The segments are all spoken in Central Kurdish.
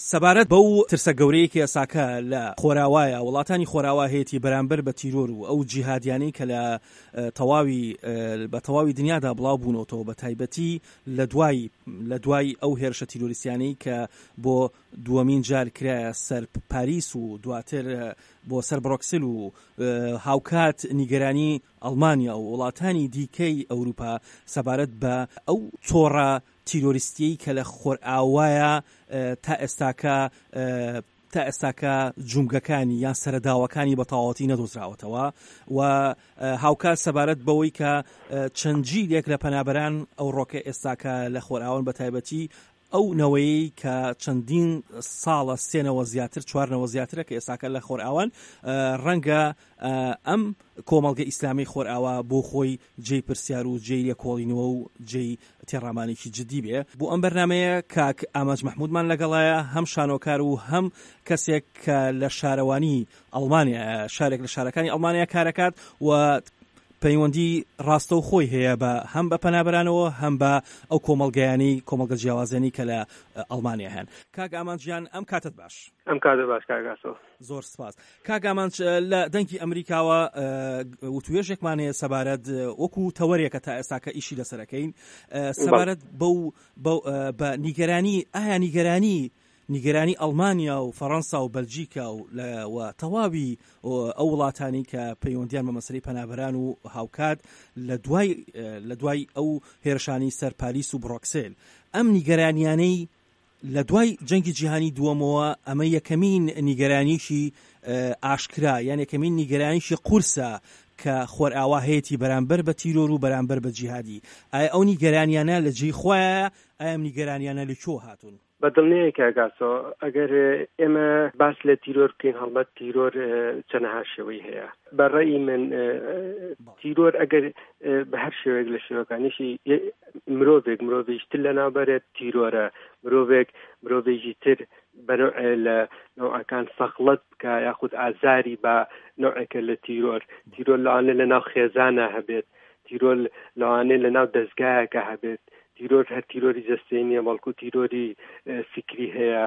سەبارەت بەو ترسە گەورەیە کە ئێساکە لە خۆراوایە وڵاتانی خۆراوا هەیەی بەرامبەر بە تیرۆر و ئەو جیهادیانەی کە بە تەواوی دنیادا بڵاو بوونەوە بە تایبەتی لە دوای ئەو هێرشە تیرۆریستیانەی کە بۆ دووەمین جار کرایە سەر پاریس و دواتر بۆ سەر بڕۆکسل و هاوکات نیگەرانی ئەڵمانیا و وڵاتانی دیکەی ئەوروپا سەبارەت بە ئەو چۆڕە تیرۆریستیی کە لە خۆرئاوایە تا ئێستاکە جومگەکانی یان سەرەداوەکانی بە تەواوەتی نەدۆزراوەتەوە و هاوکات سەبارەت بەوەی کە چەندجیلێک لە پەنابەران ئەو ڕۆکە ئێستاکە لە خۆرئاون بە تایبەتی ئەو نەوەی کە چەندین ساڵە سێنەوە زیاتر چوارنەوە زیاترە کە ئێستاکە لە خۆرئاوان ڕەنگە ئەم کۆمەڵگە ئیسلامی خۆرئاوا بۆ خۆی جێی پرسیار و جێی لێکۆڵینەوە و جێی تێڕامانێکی جدی بێ. بۆ ئەم بەرنامەیە کاک ئاماج مەحموودمان لەگەڵایە، هەم شانۆکار و هەم کەسێک کە لە شارەوانی ئەڵمانیا شارێک لە شارەکانی ئەڵمانیا کارەکات و پەیوەندی ڕاستە و خۆی هەیە بە هەم بە پەنابەرانەوە هەم بە ئەو کۆمەڵگە جیاوازێنی کە لە ئەڵمانیا هەن. کاک ئامانجیان ئەم کاتت باش. ئەم کاتت باش کاگاسۆ. زۆر سپاس. کاک ئامانج لە دەنگی ئەمریکاوە وتوێژێکمان هەیە سەبارەت وەکو تەوەرێکە تا ئێستاکە ئیشی لەسەرەکەین سەبارەت بە نیگەرانی ئایا نیگەرانی ئەڵمانیا و فەڕەنسا و بەلجیکا و تەواوی ئەو وڵاتانی کە پەیوەندیان بە مەسەلەی پەنابەران و هاوکات لە دوای ئەو هێرشانی سەر پاریس و بڕۆکسل ئەم نیگەرانیانەی لە دوای جەنگی جیهانی دووەمەوە ئەمە یەکەمین نیگەرانیشی ئاشکرا یان یەکەمین نیگەرانیشی قورسە کە خۆرئاوا هەیەی بەرامبەر بە تیرۆر و بەرامبەر بە جیهادی. ئایا ئەو نیگەرانیانە لە جێی خۆیە ئایا ئەم نیگەرانیانە لەکوێ هاتوون؟ بەدڵنیەیە کاگاسۆ ئەگەر ئێمە باس لە تیرۆر بکەین هەڵبەت تیرۆر چەندەها شێوەی هەیە. بەڕێی من تیرۆر ئەگەر بە هەر شێوەیەک لە شێوەکانیشی مرۆڤێکتر لە ناوبەرێت تیرۆرە مرۆڤێکی تر بەنوع لە نوعەکان فەخڵەت بکە یاخود ئازاری بە نوعێکە لە تیرۆر لەوانێ لە ناو خێزانە هەبێت، تیرۆر لەوانێ لە ناو دەستگایەکە هەبێت، تیرۆر هەر تیرۆری جەستەی نییە بەڵکو تیرۆری فکری هەیە،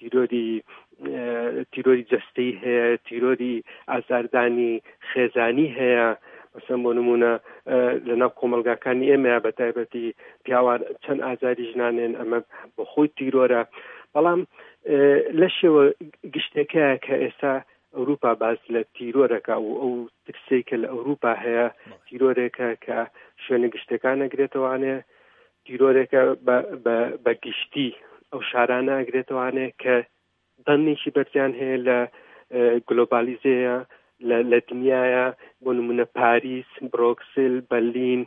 تیرۆری جەستەی هەیە، تیرۆری ئازاردانی خێزانی هەیە. مەسەڵەن بۆ نمونە لە ناو کۆمەلگاکانی ئێمەیە بە تایبەتی پیاوان چەند ئازاری ژنانێن ئەمە بە خۆی تیرۆرە. بەڵام لە شێوە گشتێکەیە کە ئێستا ئەوروپا باز لە تیرۆرەکە و ئەو ترسەی کە لە ئەوروپا هەیە تیرۆرێکە کە شوێنە گشتەکان ئەگرێتەوانێ، تیرۆرێکە بە گشتی ئەو شارانە ئەگرێتەوانێ کە دەنێکی بەرزیان هەیە لە گلۆبالیزەیە لە دنیاە، بۆ نمونە پاریس، بڕۆکسل، بەرلین،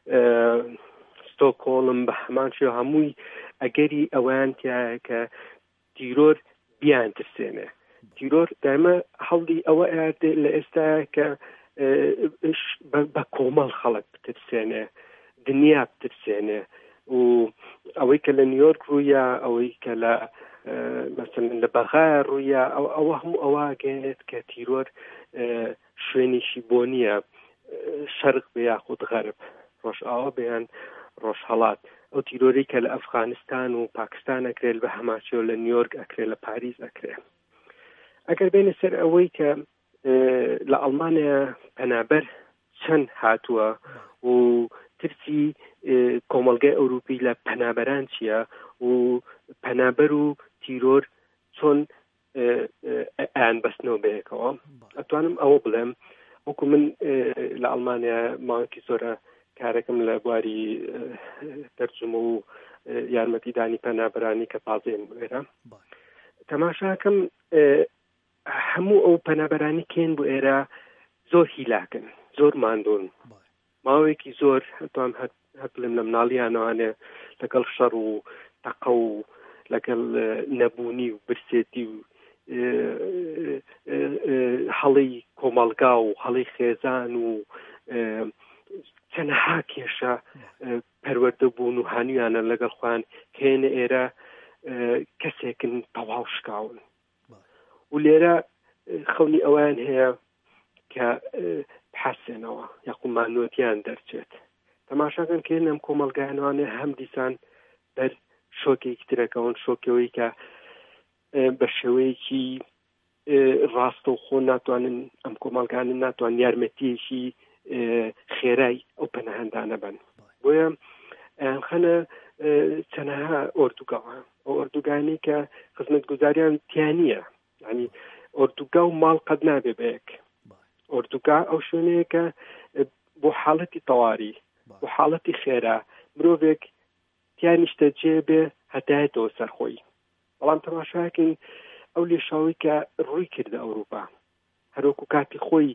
ستۆکۆڵم بە هەمان شێوە هەمووی ئەگەری ئەویان تایە کە تیرۆر بیان ترسێنێ. تیرۆر دایمە هەڵی ئەوە ئاردێ لە ئێستاە کە بە کۆمەڵ خەڵک بترسێنێ، دنیا بترسێنێ و ئەوەی کە لە نیویۆرک ڕوویە، ئەوەی کە لە مەسەڵەن لە بەغایە ڕوویە، ئەوە هەموو ئەوە گەێنێت کە تیرۆر شوێنیشی بۆ نییە، شەرق بە یاخود غەرب، ڕۆژئاوا بەیان ڕۆژهەڵات. ئەو تیرۆری کە لە ئەفغانستان و پاکستان ئەکرێت بە هەماچێوە لە نیویۆرک ئەکرێت، لە پاریس ئەکرێت. ئەگەر بینە سەر ئەوەی کە لە ئەڵمانیا پەنابەر چەند هاتووە و ترسی کۆمەڵگەی ئەوروپی لە پەنابەران چییە و پەنابەر و تیرۆر چۆن ئایان بەستنەوە بەیەکەوە، ئەتوانم ئەوە بڵێم وەکو من لە ئەڵمانیا ماوەیەکی زۆرە کارەکەم لە بواری تەرجمە و یارمەتیدانی پەنابەرانی کە تازەیەم بێرە تەماشاکەم هەموو ئەو پەنابەرانی کێن بۆ ئێرە زۆر هیلاکن، زۆر ماندۆن، ماوەیەکی زۆر هەتوان هەر بڵێم لە مناڵیانەوانێ لەگەڵ شەڕ و تەقە و لەگەڵ نەبوونی و برسێتی و هەڵی کۆمەڵگا و هەڵی خێزان و چەندەها کێشە پەروەردە بوون و هانویانە لەگەڵ خوان کێنە ئێرە کەسێکن تەواو شکاون و لێرە خەونی ئەوان هەیە کە بحەسێنەوە یاخود مانوەتیان دەرچێت. تەماشاکەن کە ئەم کۆمەڵگایانوانێ هەم دیسان بەر شۆکێکی ترەکەون، شۆکەوەی کە بە شێوەیەکی ڕاستە و خۆ ناتوانن ئەم کۆمەڵگانە ناتوان یارمەتیەکی خێرای ئەو پەناهەندانە بن. بۆیە خەنە چەندەها ئۆردوگاوە ئەو ئۆردوگانی کە خزمەتگوزاریان تیانە، ینی ئۆردوگا و ماڵ قەت نابێ بەیەک. ئۆردوگا ئەو شوێنەیە کە بۆ حاڵەتی تەواری بۆ حاڵەتی خێرا مرۆڤێک تیانیشتە جێ بێ هەتایەتەوە سەرخۆی. بەڵام تەماشاکەین ئەو لێشاوی کە ڕووی کردە ئەوروپا، هەروەکو کاتی خۆی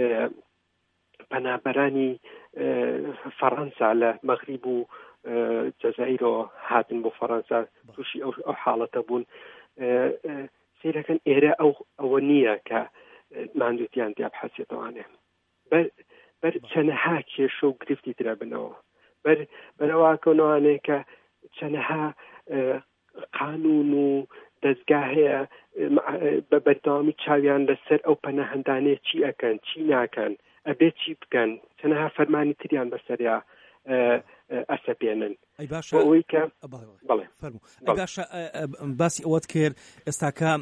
پەنابەرانی فەڕەنسا لە مەغریب و جەزائیرەوە هاتن بۆ فەڕەنسا تووشی ئەو حاڵەتە بوون. سیرەکەن ئێرە ئەوە نییە کە ماندووتیان تیا بحەسێتەوانێ، بەر چەندەها کێشە و گرفتی ترە بنەوە، بەرەواکەونەوانەیە کە چەندەها قانون و دەستگا هەیە بە بەردەوامی چاویان لەسەر ئەو پەناهەندانەیە چی ئەکەن چی ناکەن، ئەبێ چی بکەن، چەندەها فەرمانی تریان بەسەریا ئەسەپێنن. ئەوەی کە باشە باسی ئەوەت کرد ئێستاکە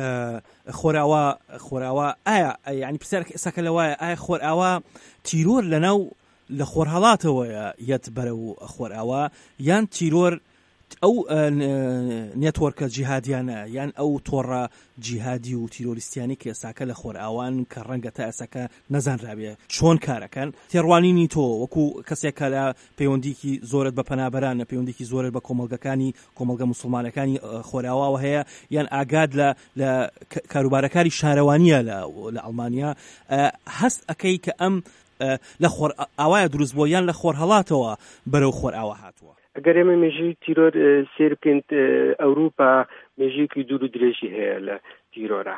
خۆراوە ئایا ینی پرسیارێک ئێستاکە لەوایە ئایا خۆراوە تیرۆر لەناو لە خۆرهەڵاتەوەیە یەت بەرە و خۆراوە یان تیرۆر ئەو نێتوەرکە جیهادیانە یان ئەو تۆڕە جیهادی و تیرۆریستیانی کە ئێساکە لە خۆرئاوان کە ڕەنگە تا ئێساکە نەزانرابێ چۆن کارەکەن تێڕوانینی تۆ وەکو کەسێکە لە پەیوەندیکی زۆرت بە پەنابەران لە پەیوەندیکی زۆرت بە کۆمەڵگە موسڵمانەکانی خۆرئاواوە هەیە یان ئاگاد لە کاروبارەکاری شارەوانیە لە ئەڵمانیا هەست ئەکەی کە ئەم لە خۆرئاوایە دروست بۆ یان لە خۆرهەڵاتەوە بەرەو خۆرئاوە هاتووە؟ ئەگەر ئێمە مێژووی تیرۆر سێر بکەین ئەوروپا مێژوویەکی دوور و درێژی هەیە لە تیرۆرە.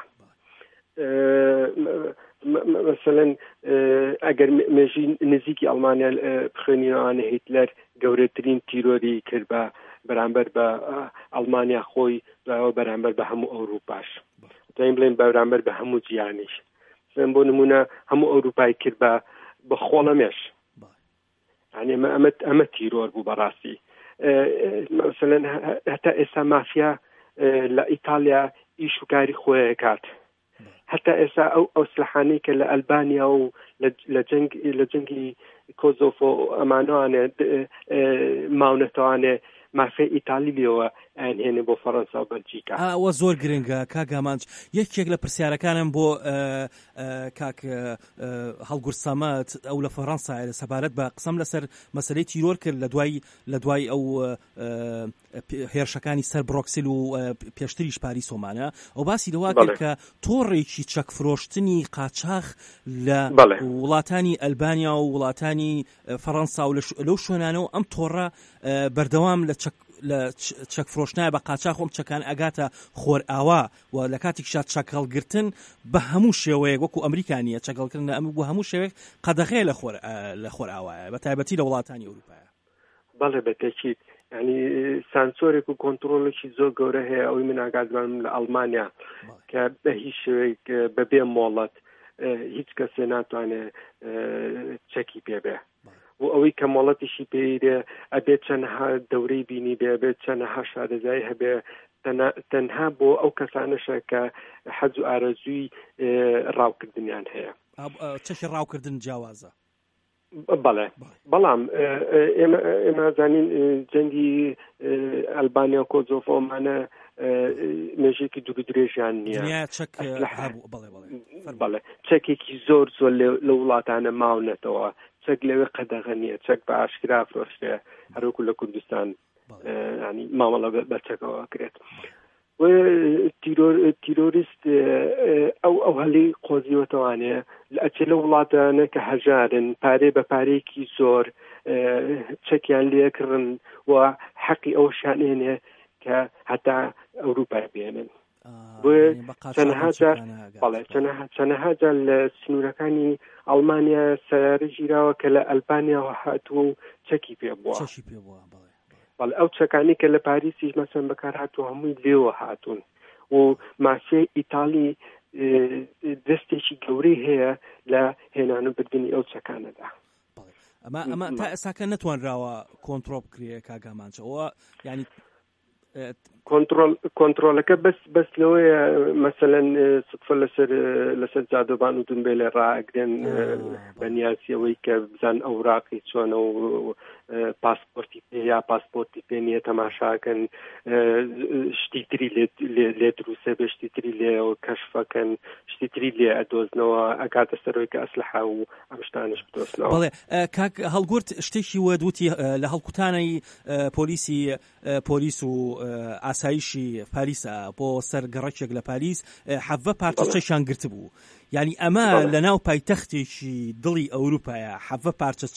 مەسەلەن ئەگەر مێژووی نزیکی ئەڵمانیا بخوێنینەوانە هیتلەر گەورەترین تیرۆری کرد بە بەرامبەر بە ئەڵمانیا خۆی دوایەوە بەرامبەر بە هەموو ئەوروپاش دایم بڵێن بەرامبەر بە هەموو جیانیش بۆ نمونە هەموو ئەوروپای کرد بە خۆڵەمێش. يعني أما تيرور بو براسي مثلا حتى إسا مافيا لإيطاليا إيشو كاري خوية كات حتى إسا أو سلحاني كالألبانيا أو لجنجي كوزوفو أمانواني ماونتواني مافيا إيطالي ليوه ئەن هێنێ بۆ فەڕەنسا و بەلجیکا. ئەوە زۆر گرنگە کاگامانج. یەکێک لە پرسیارەکانم بۆ کاک هەڵگورد سەمەد ئەو لە فەڕەنسایە لە سەبارەت بە قسەم لەسەر مەسەلەی تیرۆر کرد لە دوای ئەو هێرشەکانی سەر بڕۆکسل و پێشتریش پاریسۆمانە ئەو باسی لەوا کرد کە تۆڕێکی چەکفرۆشتنی قاچاق لە وڵاتانی ئەلبانیا و وڵاتانی فەڕەنسا و لەو شوێنانەوە ئەم تۆڕە بەردەوام لە چەکفرۆشتنای بە قاچاق ئەم چەکان ئەگاتە خۆرئاوا و لە کاتێکشا چەکەڵگرتن بە هەموو شێوەیەک وەکو ئەمریکانیە چەکەڵکردن ئەم بۆ هەموو شێوەیەک قەدەغەیە لە خۆرئاوایە بە تایبەتی لە وڵاتانی ئەوروپایە. بەڵێ بەتەکید ینی سانسۆرێک و کۆنتڕۆڵێکی زۆر گەورە هەیە ئەوەی من ئاگادارم لە ئەڵمانیا کە بە هیچ شێوەیەک بەبێ مۆڵەت هیچ کەسێ ناتوانێت چەکی پێبێ و ئەوەی کە مۆڵەتیشی پێیرێ ئەبێت چەندەها دەورەی بینی بێ ئەبێت چەندەها شارەزایی هەبێ تەنها بۆ ئەو کەسانەشە کە حەز و ئارەزووی ڕاوکردنیان هەیە. چەکی ڕاوکردن جیاوازە. بەڵێ بەڵام ئێمە زانین جەنگی ئەلبانیا و کۆزۆڤۆمانە مێژێکی دوور درێژیان نییە. بەڵێ چەکێکی زۆر لە وڵاتانە ماونەتەوە چەک لەوێ قەدەغە نییە چەک بە ئاشکرا فرۆشتێ هەروەکو لە کوردستان ینی مامەڵە بە چەکەوە کرێت. تیرۆریست ئەو هەلی قۆزیوەتەوانێ ئەچێ لە وڵاتانە کە هەژارن پارێ بە پارەیەکی زۆر چەکیان لێکڕن و حەقی ئەو شانێنێ کە هەتا ئەوروپای بێنن. چەندەها جار لە سنوورەکانی ئەڵمانیا سەیارە ژیراوە کە لە ئەلبانیاوە هاتووە و چەکی پێ بووە. بەڵێ ئەو چەکانی کە لە پاریسیش مەسەن بەکار هاتووە هەمووی لێوە هاتوون و ماسیای ئیتالی دەستێکی گەورەی هەیە لە هێنان و بردننی ئەو چەکانەدا. ئەمە تا ئێساکە نەتوانراوە کۆنتڕۆڵ بکرێ کاگامانچەوە ینی کۆنتڕۆلەکە بەس لەوەیە مەسەلەن سوتفە لەسەر جادۆبان و دنبێلێ ڕائەگرێن بەنیازیەوەی کە بزان ئەوراقی چۆنە و پاسپۆرتی پێ یا پاسپۆرتی پێ نییە تەماشاکەن شتی تری لێ دروسە بێ شتی تری لێەوە کەشفەکەن شتی تری لێ ئەدۆزنەوە ئەکاتە سەرۆی کە ئەسلحە و ئەم شتانش بدۆزنەوە. بەڵێ کاک هەڵگورت شتێکی وەدوتی لە هەڵکوتانەی پۆلیس و ئاسایشی پاریسە بۆ سەر گەڕەکێک لە پاریس 7 پارچە چەشیان گرت بوو. یعنی ئەمە لە ناو پایتەختێکی دڵی ئەوروپایە 7 پارچە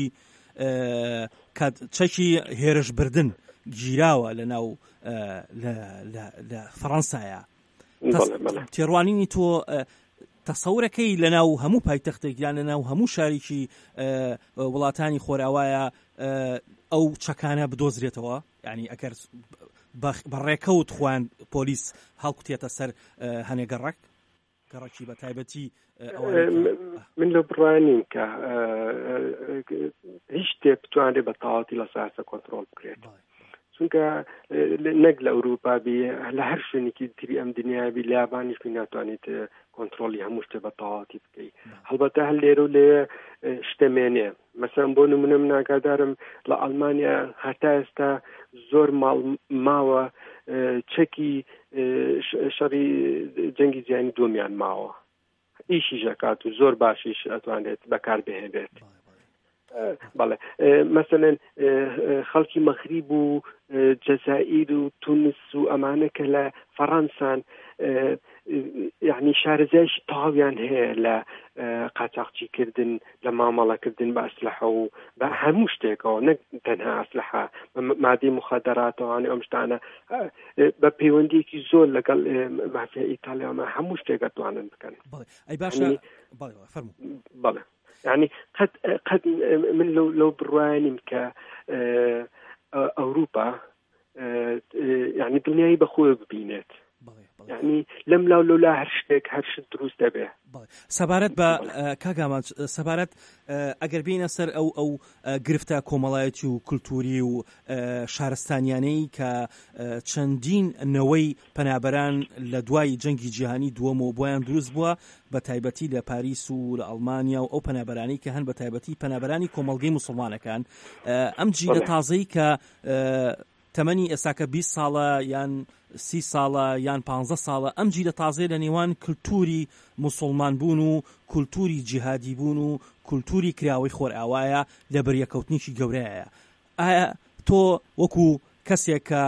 چەشی هێرشبردن گیراوە لە ناو لە فەڕەنسایە. تێڕوانینی تۆ تەسەورەکەی لە ناو هەموو پایتەختێک یان لە ناو هەموو شارێکی وڵاتانی خۆراوایە ئەو چەکانە بدۆزرێتەوە؟ یعنی ئەگەر بەڕێکەوت خوان پۆلیس هەڵکوتێتە سەر هەنێ گەڕەکی بە تایبەتی من لە بڕانیم کە هیچ شتێک بتوانێت بە تەواوەتی لە ساسە کۆنتڕۆڵ بکرێت، چونکە نەک لە ئەوروپا بێ لە هەر شوێنێکی تری ئەم دنیابی لە یابانیشی ناتوانێت کۆنتڕۆلی هەموو شتێ بە تەواوەتی بکەیت. هەڵبەتە هەر لێرە و لێ شتەمێنێ. مەسەڵەن بۆ نمونە من ئاگادارم لە ئەڵمانیا هەتا ئێستا زۆر ماڵ ماوە چەکی شەڕی جەنگی جیهانی دووەمیان ماوە، ئیشی ژەکات و زۆر باشیش ئەتوانێت بەکار بهێنرێت. بەڵێ مەسەلەن خەڵکی مەغریب و جەزائیر و تونس و ئەمانە کە لە فەڕەنسان یعنی شارەزایشی تەواویان هەیە لە قاچاقچیکردن، لە مامەڵەکردن بە ئەسلحە و بە هەموو شتێکەوە، نەک تەنها ئەسلحە، مادەی مخەدەراتەوە ئەم شتانە بە پەیوەندیەکی زۆر لەگەڵ مافیا ئیتالیاوە هەموو شتێک دەتوانن بکەن. ئەی باشە بەڵێ يعني قد من لو بڕوانیم کە ئەوروپا يعني دنیای بەخۆی ببینێت، يعني لەم لاو هەر شتێک هەر شت دروست دەبێ. سەبارەت بە کاگامان سەبارەت ئەگەر بینە سەر ئەو گرفتە کۆمەڵایەتی و کولتوری و شارستانیانەی کە چەندین نەوەی پەنابەران لە دوای جەنگی جیهانی دووەمەوە بۆیان دروست بووە، بە تایبەتی لە پاریس و لە ئەڵمانیا و ئەو پەنابەرانی کە هەن بە تایبەتی پەنابەرانی کۆمەڵگەی موسڵمانەکان ئەم جیلە تازەی کە تەمەنی ئێستاکە 20 ساڵە یان 30 ساڵە یان 15 ساڵە، ئەم جیلە تازەی لە نێوان کولتوری موسڵمان بوون و کولتوری جیهادی بوون و کولتوری کراوەی خۆرئاوایە لە بەریەکەوتنیشی گەورەیە. ئایا تۆ وەکو کەسێک کە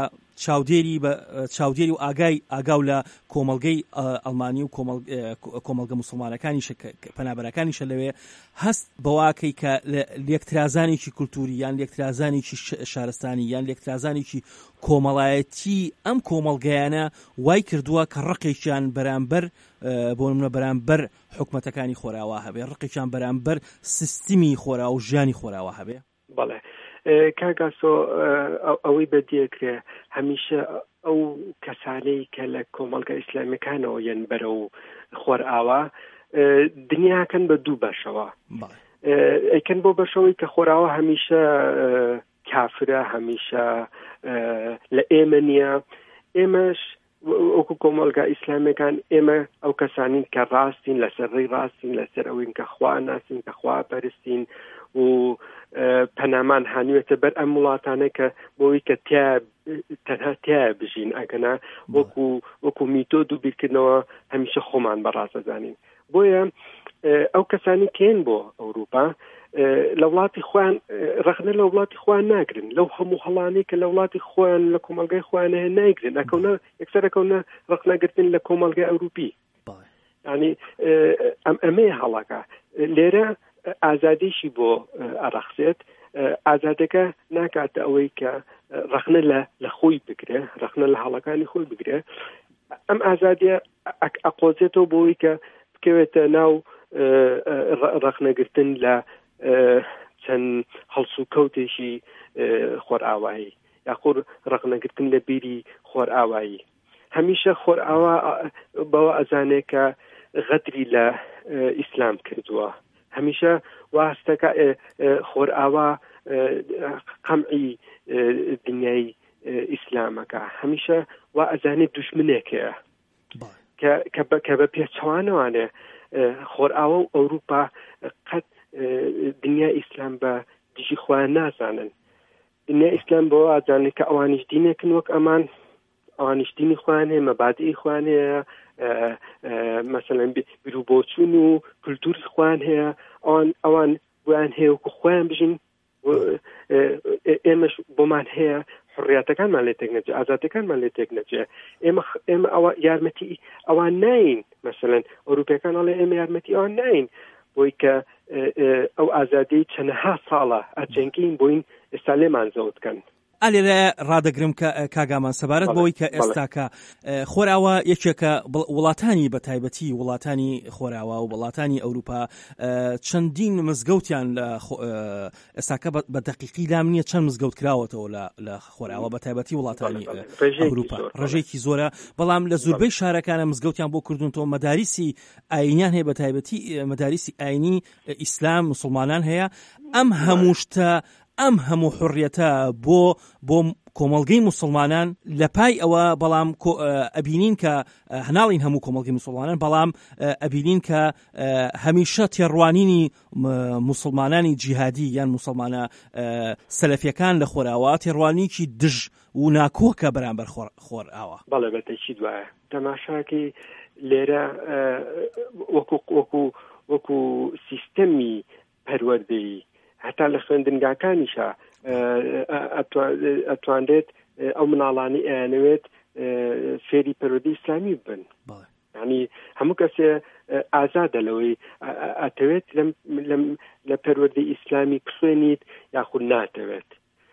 چاودێری و ئاگاو لە کۆمەڵگەی ئەڵمانی و کۆمەڵگە موسڵمانەکانیش پەنابەرەکانیشە لەوێ هەست بەواکەی کە لێکترازانێکی کولتوری یان لێکترازانێکی شارستانی یان لێکترازانێکی کۆمەڵایەتی ئەم کۆمەڵگەیانە وای کردووە کە ڕقێکیان بەرامبەر بۆ نمونە بەرامبەر حکومەتەکانی خۆراوا هەبێ، ڕقێکیان بەرامبەر سیستمی خۆراو و ژیانی خۆراوا هەبێ؟ بەڵێ کاگاسۆ ئەوەی بەدیەکرێ هەمیشە ئەو کەسانەی کە لە کۆمەڵگە ئیسلامەکانەوە یەن بەرە و خۆرئاوا دنیاکەن بە دوو بەشەوە. ئەیکەن بۆ بەشەوەی کە خۆرئاوا هەمیشە کافرە، هەمیشە لە ئێمە نییە، ئێمەش وەکو کۆمەڵگە ئیسلامەکان ئێمە ئەو کەسانین کە ڕاستین لەسەر ڕاستین لەسەر ئەوین کە خوا ناسین کە خوا پەرستین و پەنامان هانوێتە بەر ئەم وڵاتانە کە بۆی کە تەنها تیا بژین، ئەگەنا وەکو میتۆد و بیرکردنەوە هەمیشە خۆمان بەڕاستەزانین. بۆیە ئەو کەسانی کێن بۆ ئەوروپا لە وڵاتی خۆیان ڕخنە لە وڵاتی خۆیان ناگرن، لەو هەموو هەڵانەی کە لە وڵاتی خۆیان لە کۆمەڵگەی خۆیان هەیە ناگرن، ئەکەونە یەکسەرەکەونە ڕخنەگرتن لە کۆمەڵگەی ئەوروپی. ینی ئەمەیە هەڵەکە لێرە ئازادیشی بۆ ئەڕەخسێت، ئازادەکە ناکاتە ئەوەی کە ڕخنە لە خۆی بگرێ، ڕخنە لە هەڵەکانی خۆی بگرێ، ئەم ئازادیە ئەقۆزێتەوە بۆی کە بکەوێتە ناو ڕخنەگرتن لە چەند هەڵس و کەوتێکی خۆرئاوایی یاخۆر ڕخنەگرتن لە بیری خۆرئاوایی. هەمیشە خۆرئاوا بەوە ئەزانێت کە غەدری لە ئیسلام کردووە، هەمیشە واستەکە خۆرئاوا قەمعی دنیای ئیسلامەکە هەمیشە وا ئەزانێت دوژمنێک هەیە کە بە پێچەوانەوانێ خۆرئاوە و ئەوروپا قەت دنیا ئیسلام بە دژی خۆیان نازانن. دنیا ئیسلام بۆ ئازانێت کە ئەوانیش دینێکن وەک ئەمان، ئەوانیش دینی خۆیان هەیە، مەبادئی خۆیان هەیە، مەسەڵەن بیرروبۆچوون و کولتوری خۆیان هەیە، ئەوان بۆیان هەیە وەکو خۆیان بژین. ئێمەش بۆمان هەیە حڕیاتەکانمان لێ تێک نەچێ، ئازادیەکانمان لێ تێک نەچێ. ئێمە ئەوە یارمەتی ئەوان ناین، مەسەڵەن ئەوروپیەکان ئەڵێ ئێمە یارمەتی ئەوان ناین بۆی کە ئەو ئازادی چەندەها ساڵە ئەجەنگین بۆین ئێستا لێمان زەوتکەن. ئالێرە ڕادەگرم کە کاگامان سەبارەت بەوەی کە ئێستاکە خۆراوە یەکێکە وڵاتانی بە تایبەتی وڵاتانی خۆراوە و وڵاتانی ئەوروپا چەندین مزگەوتیان ئێستاکە بە دەقیقی لام نییە چەند مزگەوت کراوەتەوە لە خۆراوە بە تایبەتی وڵاتانی ئەوروپا ڕێژەیەکی زۆرە، بەڵام لە زۆربەی شارەکانە مزگەوتیان بۆ کردوونەوە مەداریسی ئاینیان هەیە، بە تایبەتی مەداریسی ئاینی ئیسلام مسلمانان هەیە. ئەم هەموو حڕیەتە بۆ کۆمەڵگەی مسلمانان لە پای ئەوە، بەڵام ئەبینین کە هەناڵین هەموو کۆمەڵگەی مسلمانان، بەڵام ئەبینین کە هەمیشە تێڕوانینی مسلمانانی جیهادی یان مسلمانە سەلەفیەکان لە خۆراوە تێڕوانیکی دژ و ناکۆکە بەرامبەر خۆراوە. بەڵێ بەتەکی دوایە تەماشاکەی لێرە وەکو سیستەمی پەروەردەیی هەتا لە خوێندنگاکانیشە ئەتوانرێت ئەو مناڵانی ئەیانەوێت فێری پەروەردەی ئیسلامی بن. یعنی هەموو کەسێ ئازادە لەوەی ئەتەوێت لە پەروەردەی ئیسلامی بخوێنیت یاخود ناتەوێت.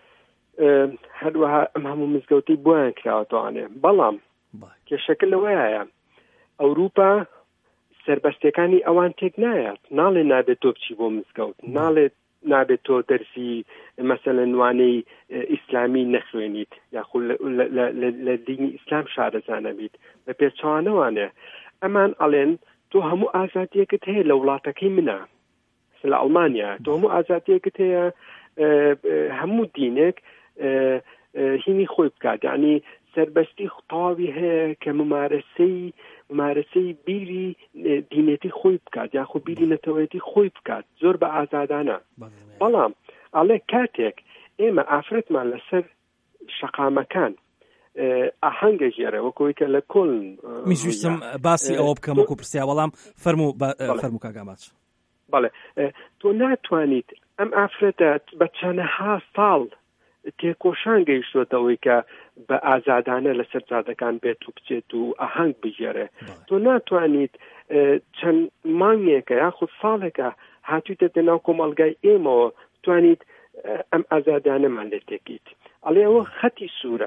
هەروەها ئەم هەموو مزگەوتی بۆیان کراوەتەوانێ، بەڵام کێشەکە لەوەیە ئەوروپا سەربەستەکانی ئەوان تێک نایەت، ناڵێ نابێت تۆ بچی بۆ مزگەوت، نابێت تۆ دەرسی مەسەلەن وانەی ئیسلامی نەخوێنیت یاخود لە دینی ئیسلام شارەزانە بیت، بە پێچەوانەوانێ ئەمان ئەڵێن تۆ هەموو ئازادیەکەت هەیە لە وڵاتەکەی منە، لە ئەڵمانیا تۆ هەموو ئازادیەکەت هەیە هەموو دینێک هینی خۆی بکات، یعنی سەربەستی تەواوی هەیە کە ممارەسەی بیری دینێتی خۆی بکات یاخود بیری نەتەوەیەتی خۆی بکات زۆر بە ئازادانە. بەڵام ئەڵێ کاتێک ئێمە ئافرەتمان لەسەر شەقامەکان ئاهەنگە ژێرە وەکەوەی کە لە کۆلن میویستم باسی ئەوە بکەم وەکو پرسییا، بەڵام فەرموو کاگاماچ. بەڵێ تۆ ناتوانیت ئەم ئافرەتە بە چەندەها ساڵ تێکۆشان گەیشتوتەوەی کە بە ئازادانە لە سەرجادەکان بێت و بچێت و ئاهەنگ بژێرە. تۆ ناتوانیت چەند مانگێکە یاخود ساڵێکە هاتوویتە ناو کۆمەڵگای ئێمەوە بتوانیت ئەم ئازادانەمان لێ تێکیت. ئەڵێ ئەوە خەتی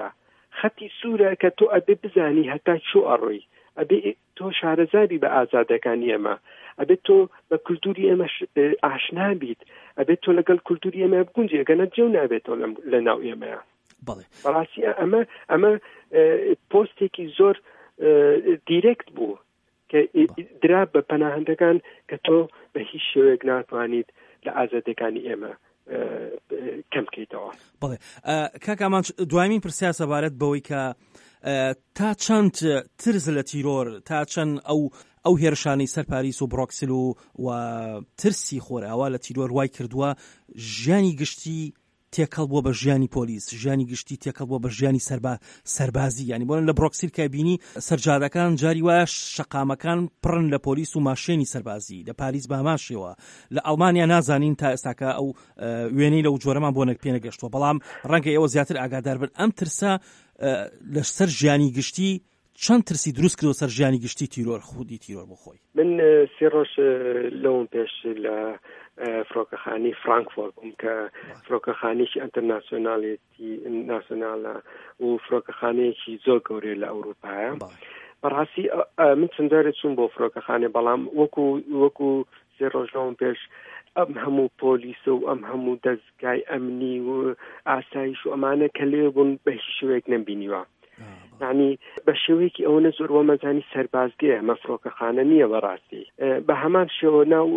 سوورە کە تۆ ئەبێ بزانی هەتا چۆ ئەڕۆی، ئەبێ تۆ شارەزاری بە ئازادەکانی ئێمە، ئەبێت تۆ بە کولتوری ئێمە ئاشنا بیت، ئەبێت تۆ لەگەڵ کولتوری ئێمە بگونجی ئەگەنە جێو نابێتەوە لە ناو ئێمەیە. بەڕاستی ئەمە پۆستێکی زۆر دیرێکت بوو کە درا بە پەناهەندەکان کە تۆ بە هیچ شێوەیەک ناتوانیت لە ئازادەکانی ئێمە کەم بکەیتەوە. بەڵێ کاکامان دوایمین پرسیار سەبارەت بەوەی کە تا چەند ترس لە تیرۆر، تا چەند ئەو هێرشانەی سەر پاریس و بڕۆکسل و ترسی خۆراوە لە تیرۆر وای کردووە ژیانی گشتی تێکەڵ بووە بە ژیانی پۆلیس، ژیانی گشتی تێکەڵ بووە بە ژیانی سەربازی. ینی بۆن لە بڕۆکسیل کە بینی سەرجادەکان جاری وایە شەقامەکان پڕن لە پۆلیس و ماشێنی سەربازی، لە پاریس باماشەوە، لە ئەڵمانیا نازانین تا ئێستاکە ئەو وێنەی لەو جۆرەمان بۆ پێ نەگەشتووە، بەڵام ڕەنگە ئێوە زیاتر ئاگادار بن ئەم ترسە لەسەر ژیانی گشتی چەند ترسی دروست کردو سەر ژیانی گشتی تیرۆر خودی تیرۆر بۆ خۆی. من سێ ڕۆژ لەوم پێش لە فڕۆکەخانی فرانکفۆرت بووم کە فڕۆکەخانێکی ئەنتەرناسیۆناڵێتی ناسیۆناڵە و فڕۆکەخانەیەکی زۆر گەورەی لە ئەوروپایە. بەڕاستی من چەند جارێ چووم بۆ فڕۆکەخانێ، بەڵام وەکو سێ ڕۆژ لەوم پێش ئەم هەموو پۆلیسە و ئەم هەموو دەستگای ئەمنی و ئاسایش و ئەمانە کە لێ بوون بە هیچ شێوەیەک نەمبینیوە. یعنی بە شێوەیەکی ئەوەنە زۆر وەمەزانی سەربازگەیە، ئەمە فڕۆکەخانە نییە بەڕاستی. بە هەمان شێوە ناو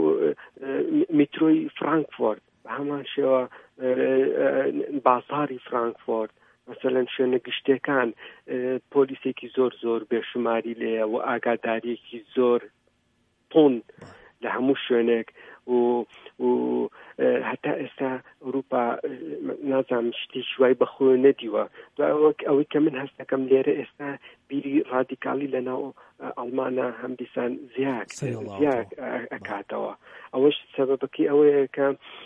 میترۆی فرانکفۆرت، بە هەمان شێوە بازاری فرانکفۆرت، مثلا شوێنە گشتەکان پۆلیسێکی زۆر بێشماری لێە و ئاگاداریەکی زۆر تون لە هەموو شوێنێک و هەتا ئێستا ئەوروپا نازانم شتی شوای بەخۆ نەدیوە ئەوەی کە من هەست دەکەم لێرە ئێستا بیری ڕادیکالی لەناو ئەڵمانە هەم دیسان زیاد ئەکاتەوە ئەوەش سەبەبەکەی ئەوەیە کە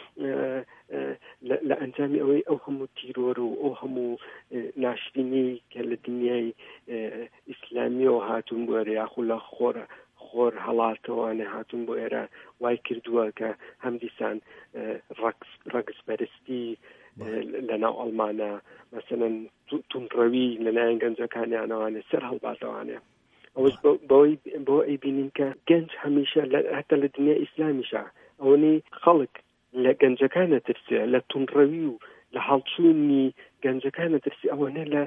لە ئەنجامی ئەوەی ئەو هەموو تیرۆر و ئەو هەموو ناشرینی کە لە دنیای ئیسلامیەوە هاتوون بۆ ئێرە یاخو لە خۆر هەڵاتەوانە هاتوون بۆ ئێرە وای کردووە کە هەم دیسان ڕەگز بەرزتی لەناو ئەڵمانە مەسەلەن تونڕەوی لەلایەن گەنجەکانیانەوانێ سەر هەڵباتەوانێ ئەوەش بۆ ئەی بینین کە گەنج هەمیشە هەتا لە دنیا ئیسلامیشە ئەوەی خەڵک لە گەنجەکانە ترسێ لە تونڕەوی و لە هەڵچوونی گەنجەکانە ترسی ئەوەنە لە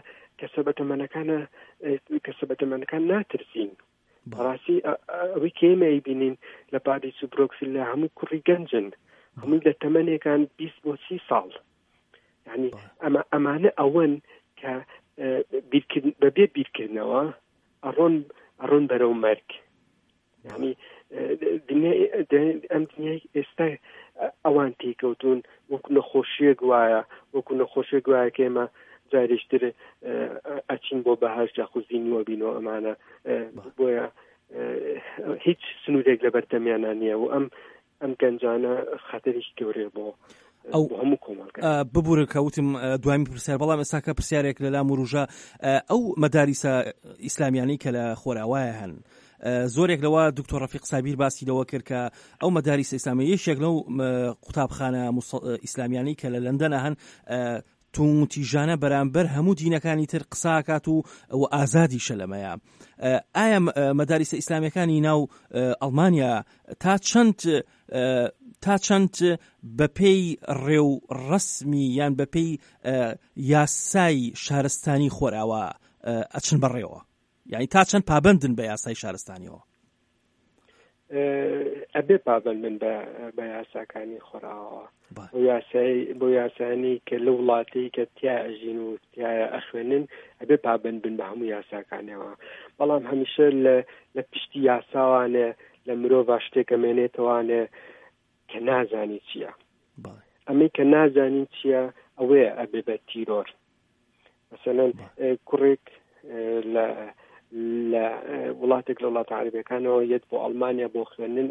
کەسەبەتەمەنەکان ناترسین بەڕاستی ئەوەی کێمەی بینین لە پاریس و برۆکسل لە هەموو کوڕی گەنجن هەمووی لە تەمەنێکان 20 بۆ 30 ساڵ یعنی ئەمانە ئەوەن کە بەبێ بیرکردنەوە ئەڕۆن بەرەو مەرگ یعنی ئەم دنیای ئێستا ئەوان تێکەوتون وەکو نەخۆشیەک وایە کە ئێمە جارێشتر ئەچین بۆ بەهەش یاخو زینوە بینەوە ئەمانە بۆیە هیچ سنوورێک لە بەردەمیانە نییە و ئەم گەنجانە خەتەریش گەورەیە بۆ هەموو کۆمەڵگە ببوورە کەوتم دوامی پرسیار بەڵام ئێستا کە پرسیارێک لە لام و ڕوژە ئەو مەداریسە ئیسلامیانی کە لە خۆراوایە هەن زۆرێک لەوە دکتۆر ڕەفیق سابیر باسی لەوە کرد کە ئەو مەداریسە ئیسلامی یەکێک لەو قوتابخانە ئیسلامیانی کە لە لەندەنە هەن تونتیژانە بەرامبەر هەموو دینەکانی تر قساکات و ئازادیشە لەمەیە ئایا مەداریسە ئیسلامیەکانی ناو ئەڵمانیا تا چەند بەپێی ڕێو ڕەسمی یان بەپێی یاسای شارستانی خۆراوە ئەچن بەڕێوە یعنی تا چەند پابندن بە یاسای شارستانیەوە ئەبێ پابند من بە یاساکانی خۆراوە بۆ یاسانی کە لە وڵاتی کە تیا ئەژین و تایە ئەخوێنن ئەبێ پابند بن بە هەموو یاساکانەوە بەڵام هەمیشە لە پشتی یاساوانە لە مرۆڤ شتێکە مێنێتەوانێ کە نازانی چییە ئەمەی کە نازانی چییە ئەوەیە ئەبێ بە تیرۆر مەسەلەن کوڕێک لە وڵاتێک لە وڵاتە عەرەبیەکانەوە یەت بۆ ئەڵمانیا بۆ خوێندن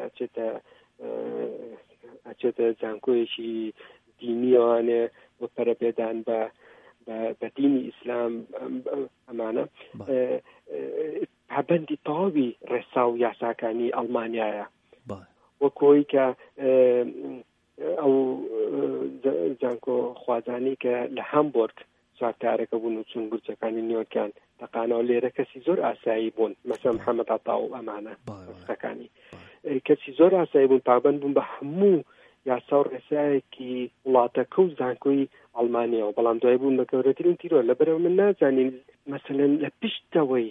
ئەچێتە زانکۆیەکی دینیەوانێ بۆ پەرەپێدان بە دینی ئیسلام ئەمانە پابەندی تەواوی ڕێسا و یاساکانی ئەڵمانیایە وەکۆی کە ئەو زانکۆ خوازانی کە لە هامبۆرگ ساکارەکە بوون و چون گورجەکانی نیویۆرکیان تەقانەوە لێرە کەسی زۆر ئاسایی بوون مەسەڵەن محەممەد عەتا و ئەمانە ڕستەکانی کەسی زۆر ئاسایی بوون پابەند بوون بە هەموو یاسا و ڕێسایەکی وڵاتەکە و زانکۆی ئەڵمانیەوە بەڵام دوای بوون بە گەورەترین تیرۆر لەبەرەوە من نازانین مەسەلەن لە پشتەوەی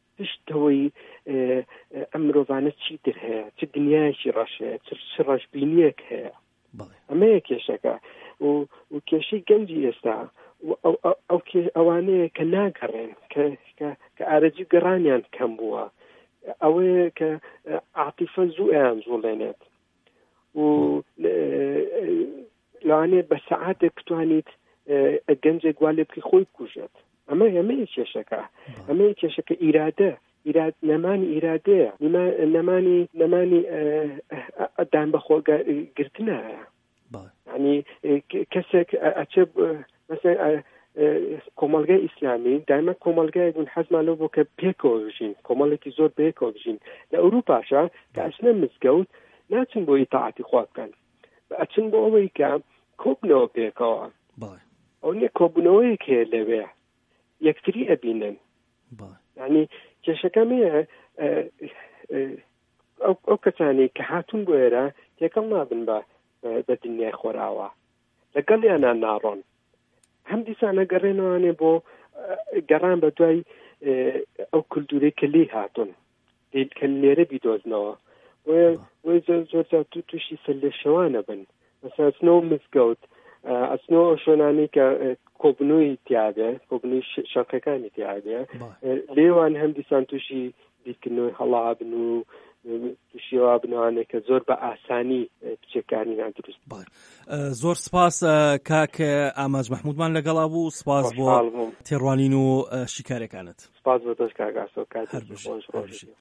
ئەم مرۆڤانە چیتر هەیە چ دنیایەکی ڕەشەیە چ ڕەشبینیەک هەیە ئەمەیە کێشەکە و کێشەی گەنجی ئێستا ئەوانەیە کە ناگەڕێن کە ئارەجی گەڕانیان کەم بووە ئەوەیە کە عاتیفە زوو زوڵێنێت و لەوانەیە بە سەعاتێک بتوانیت گەنجێک وا لێ بکەی خۆی بکوژێت ئەمەیە کێشەکە ئەمەیە کێشەکە نەمانی ئیرادەیە نەمانی دان بەخۆ گرتنایە ینی کەسێک ئەچێ مثلا کۆمەڵگای ئیسلامی دایما کۆمەڵگای بوون حەزمان لەو بۆ کە پێکەوە بژین کۆمەڵێکی زۆر پێکەوە بژین لە ئەوروپاشە کە ئەچنە مزگەوت ناچن بۆ ئیتاعەتی خوا بکەن ئەچن بۆ ئەوەی کە کۆبنەوە پێکەوە ئەو نیە کۆبوونەوەیەک هەیە لەوێ یەکتری ئەبینن ینی کێشەکەمەیە ئەو کەسانی کە هاتوون بۆ ئێرە تێکەڵ نابن بە دنیای خۆراوە لەگەڵ یانان ناڕۆن هەم دیسانە گەڕێنەوانێ بۆ گەڕان بە دوای ئەو کولتورەی کە لێ هاتوون کە لێرە بیدۆزنەوە وی زۆر تووشی سەر لێ شەوانە بن مەسەڵەن مزگەوت ئەچنەوە شوێنانی کە کۆبنەوەی تیاابێ کۆبنەوەی شەقەکانی تیاابێ لێوان هەم دیسان تووشی دیکردنەوەی هەڵابن و تووشیەوە بنوانێت کە زۆر بە ئاسانی بچێکارینیان دروست. زۆر سپاس کاک ئاماج مەحموودمان لەگەڵا بوو. سپاس بۆ تێڕوانین و شیکارەکانت. سپاس بۆ تۆش کاک ئاسۆ، کاتت خۆش ڕۆژی.